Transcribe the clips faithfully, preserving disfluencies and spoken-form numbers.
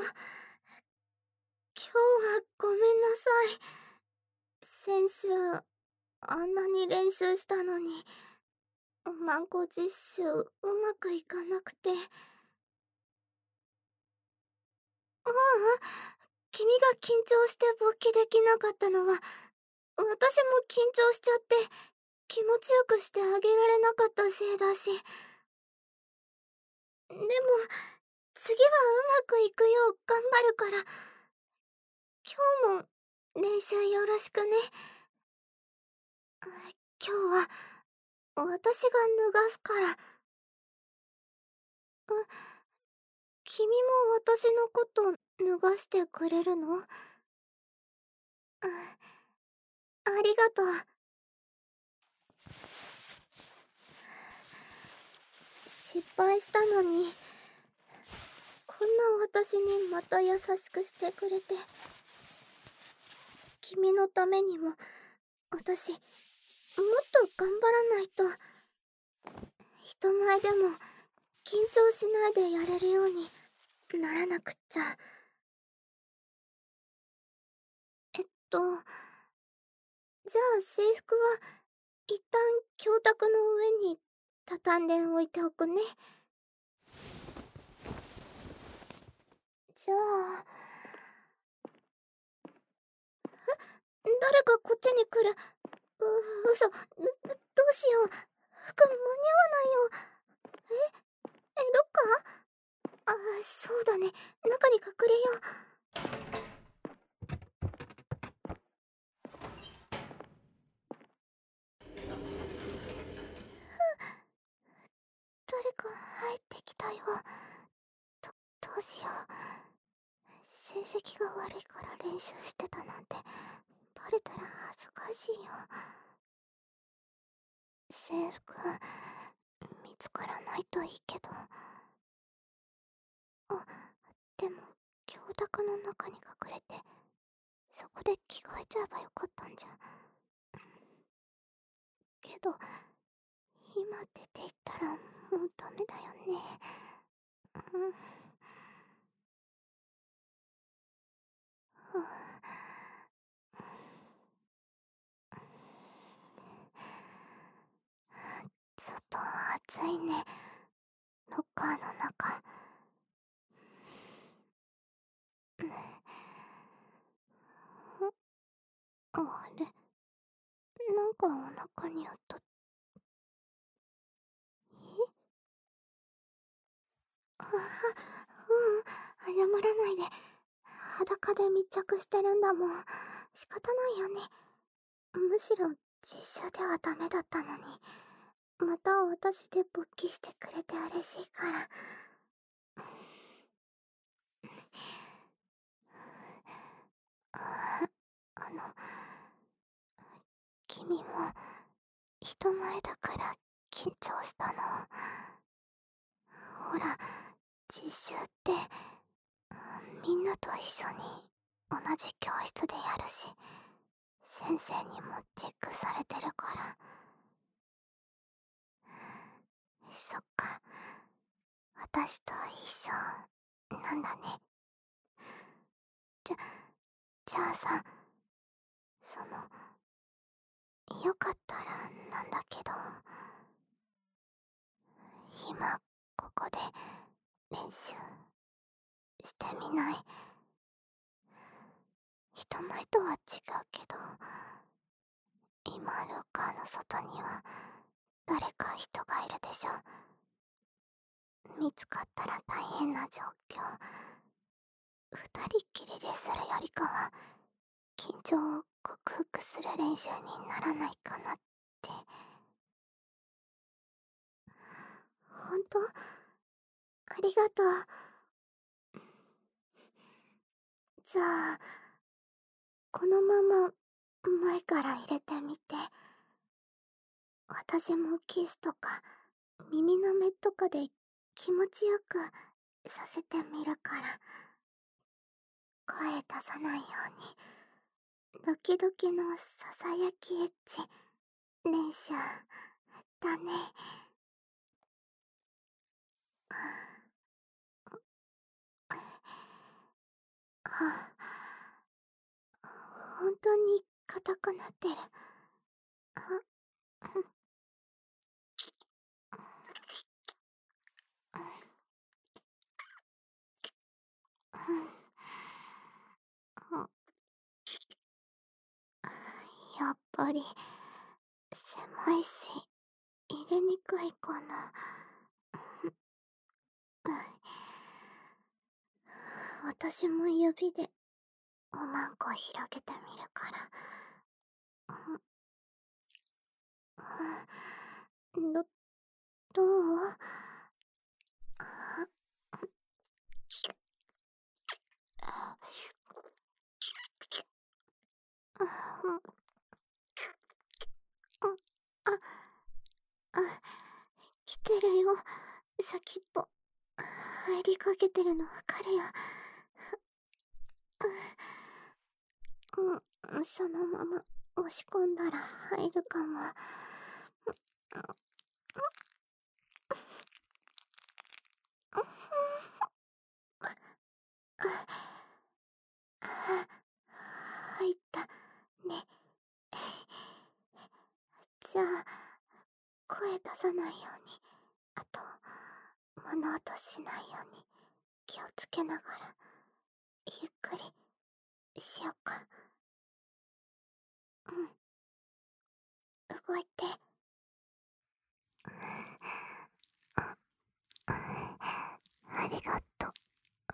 今日はごめんなさい。先週、あんなに練習したのに、マンコ実習うまくいかなくて。ああ、君が緊張して勃起できなかったのは、私も緊張しちゃって、気持ちよくしてあげられなかったせいだし。でも、次はうまくいくよう頑張るから、今日も練習よろしくね。今日は、私が脱がすから。あ、君も私のこと脱がしてくれるの？あ、ありがとう。失敗したのに、こんな私にまた優しくしてくれて。君のためにも、私、もっと頑張らないと。人前でも、緊張しないでやれるようにならなくっちゃ。えっと、じゃあ制服は、一旦教卓の上に畳んで置いておくね。じゃあ、え、誰かこっちに来る。う、嘘、ど、どうしよう。服間に合わないよ。え、え、ロッカー？あ、そうだね。中に隠れよう。誰か入ってきたよ。ど、どうしよう。成績が悪いから練習してたなんてバレたら恥ずかしいよ。制服見つからないといいけど。あ、でも教卓の中に隠れてそこで着替えちゃえばよかったんじゃ。けど今出て行ったらもうダメだよね。うん。ちょっと暑いね、ロッカーの中。あれ、なんかお腹にあった。え？あ、うん、謝らないで。裸で密着してるんだもん。仕方ないよね。むしろ実習ではダメだったのに、また私で勃起してくれて嬉しいから。あ、あの、君も人前だから緊張したの？ほら、実習ってみんなと一緒に同じ教室でやるし、先生にもチェックされてるから。そっか、私と一緒なんだね。じゃ、じゃあさ、その、よかったらなんだけど、今ここで練習してみない？人前とは違うけど、今ロッカーの外には誰か人がいるでしょ。見つかったら大変な状況。二人っきりでするよりかは緊張を克服する練習にならないかなって。ほんと？ありがとう。じゃあ、このまま前から入れてみて。私もキスとか耳の目とかで気持ちよくさせてみるから。声出さないようにドキドキのささやきエッチ練習だね。 本当に硬くなってる。あ、うん、うん、やっぱり狭いし入れにくいかな。私も指でおまんこ広げてみるから。ど、どう？あ、あ、来てるよ。先っぽ。入りかけてるのわかるよ。うん、そのまま押し込んだら入るかも。入ったね。じゃあ声出さないように、あと物音しないように気をつけながらゆっくりしよっか。うん、動いて。ありがとう。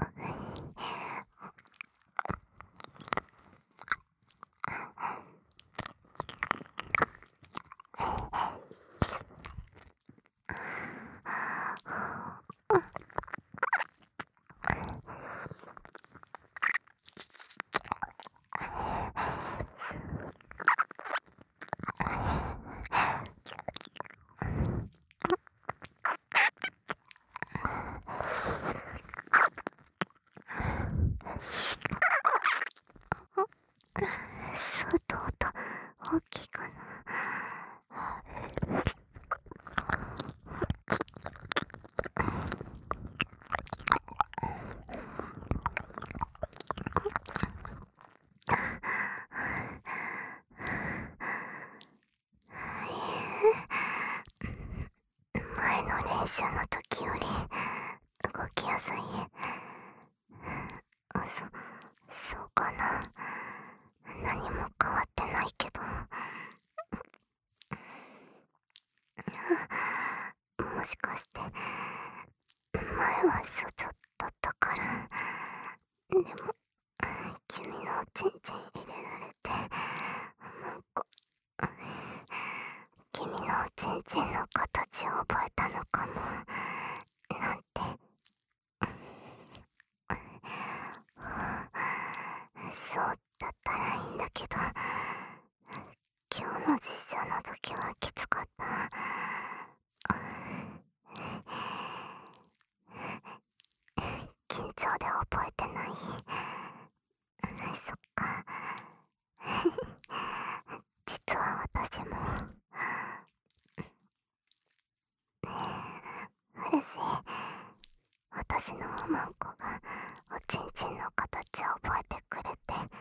外音大きいかな。前の練習の時より動きやすい？そ、そうかな。何も変わってないけど。もしかして前は処女だったから。でも君のおちんちん入れられてなんか君のおちんちんの形を覚えたのかもなんて。そうだったらいいんだけど、今日の実習の時はきつかった。緊張で覚えてない？そっか。実は私もうれしい。私のおまんこがおちんちんの形を覚えてくれて。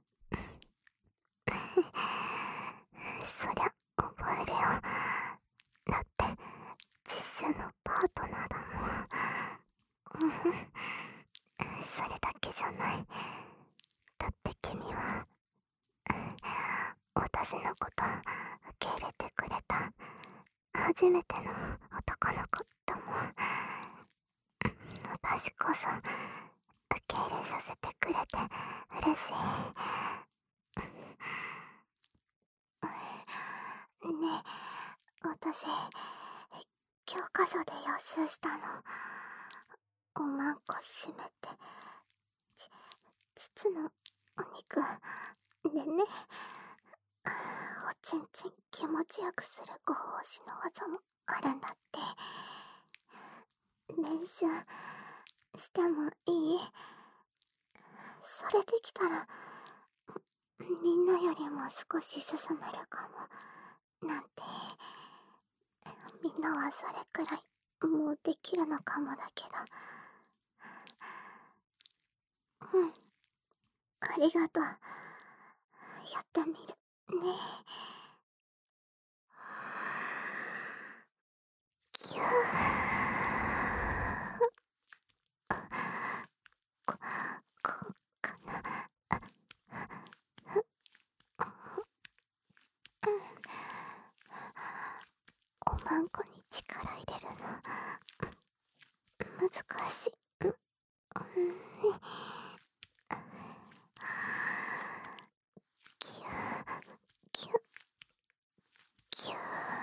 そりゃ覚えるよ。だって実習のパートナーだもん。それだけじゃない。だって君は私のこと受け入れてくれた初めての男の子だもん。私こそ受け入れさせてくれて嬉しい。ねえ、私教科書で予習したの。おまんこ閉めてち膣のお肉でね、おちんちん気持ちよくするご奉仕の技もあるんだって。練習してもいい？それできたらみんなよりも少し進めるかもなんて。みんなはそれくらいもうできるのかもだけど。うん、 ありがとう。やってみるね。キュー。こ、こうかな。おまんこに力入れるの難しい。キューキューキュー。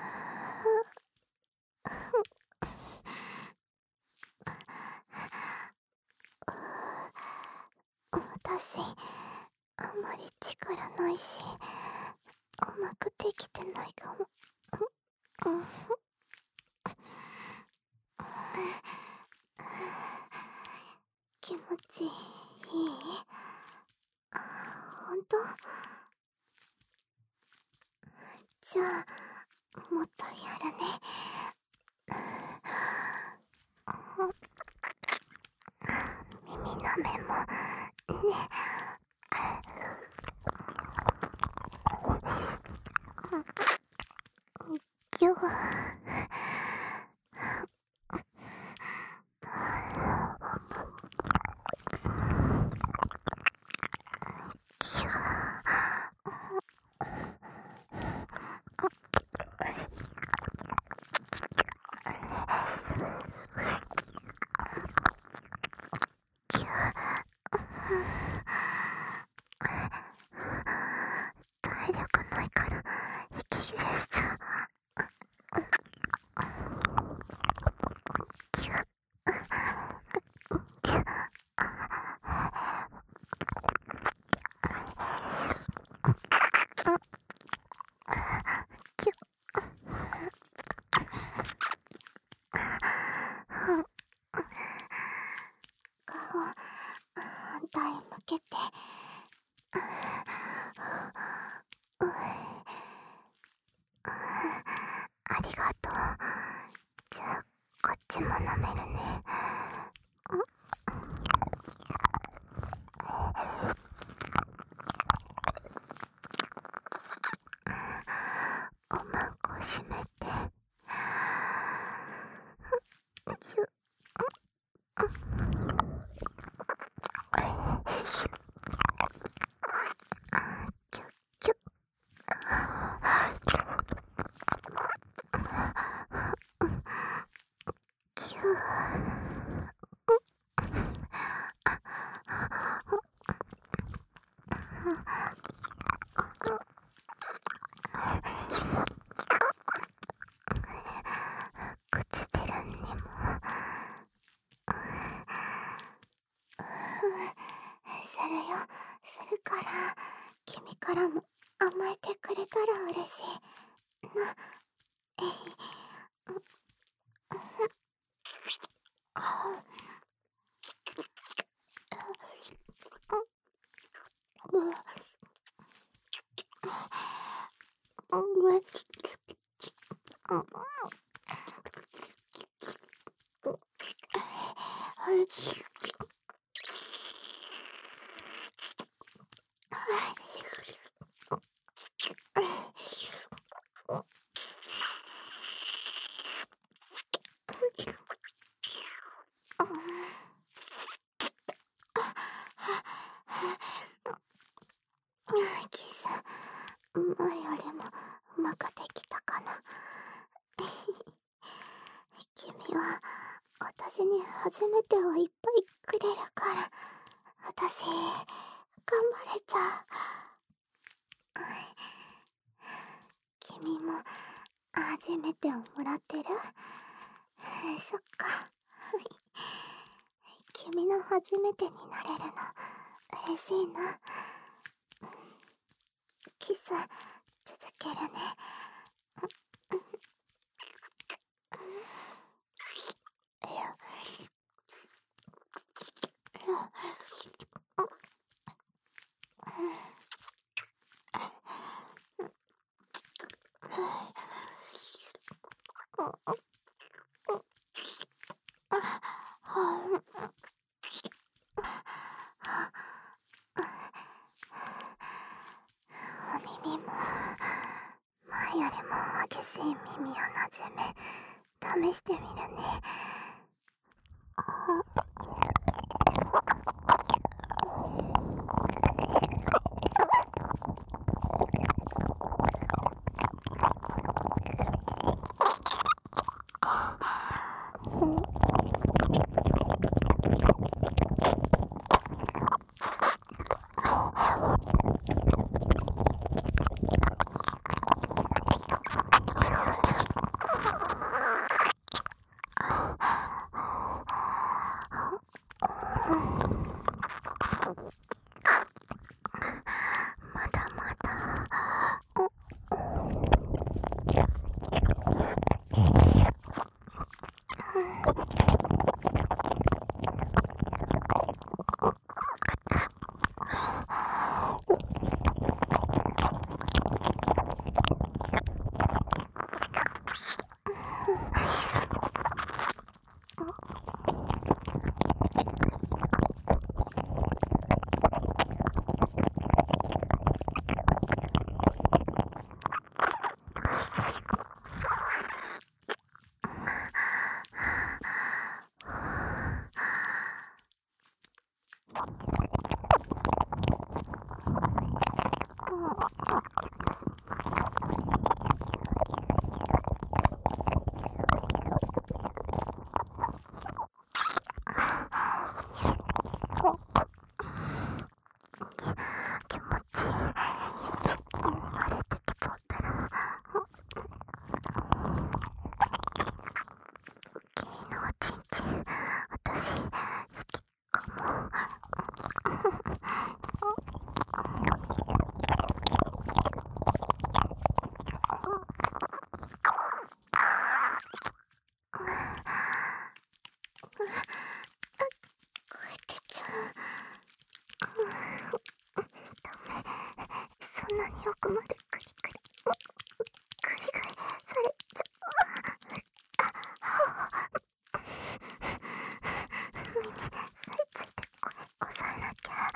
私あんまり力ないしうまくできてないかも。気持ちいい？ほんと？じゃあもっとやるね。耳の目もね。ぎゅー。ぎゅー。ぎゅー。体力ないから息切れしちゃう。ぎゅー。ぎゅー。顔反対向けて。ありがとう。じゃあこっちも舐めるね。おまんこ閉めて。ぎゅっ。キュッキュッ。キュー。唇にも。するよ、するから。君からも甘えてくれたら嬉しいな。えい。キス、前よりもうまくできたかな。君は私に初めてをいっぱいくれるから、私頑張れちゃう。君も初めてをもらってる？そっか。君の初めてになれるの嬉しいな。キス続けるね。 耳をなじめ試してみるね。まだまだ。気持ちいい。慣れてきとったら君のおちんちん私好きかも。こえてちゃう。ダメ、そんなに奥までクリクリクリクリされちゃう。耳さえついて声抑えなきゃ。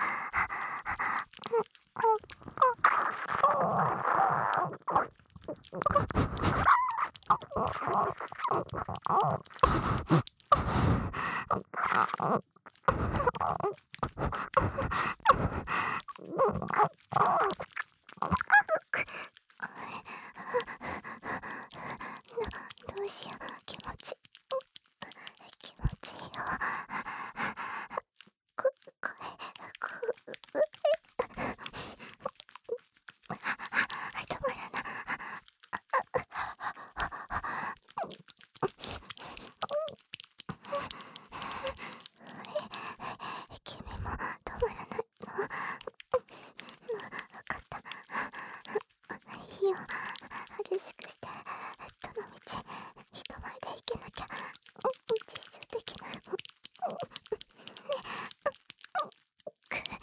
どうしよう、気持ち気持ちいいよ。こ声こ止まらない。君も止まらないの。分かった。いいよ、激しくしてどのみち人前で行けなきゃ実習できないもんね。くいく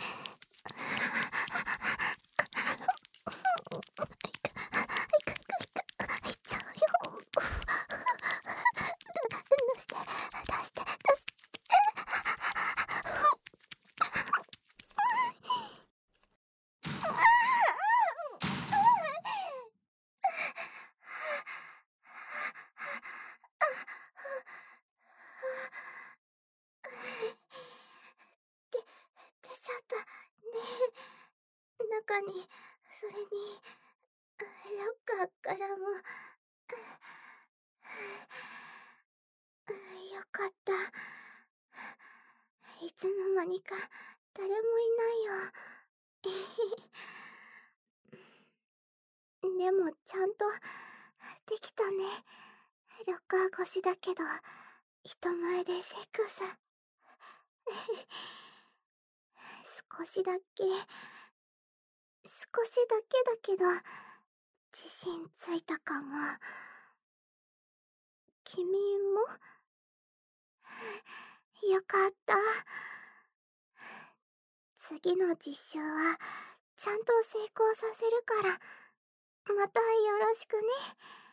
いくいくいっちゃうよ。出して出して出して。で出ちゃったね。中にそれにロッカーからも。よかった。いつの間にか誰もいないよ。でもちゃんとできたね。ロッカー越しだけど人前でセクサ。少しだけ少しだけだけど自信ついたかも。君もよかった。次の実習はちゃんと成功させるからまたよろしくね。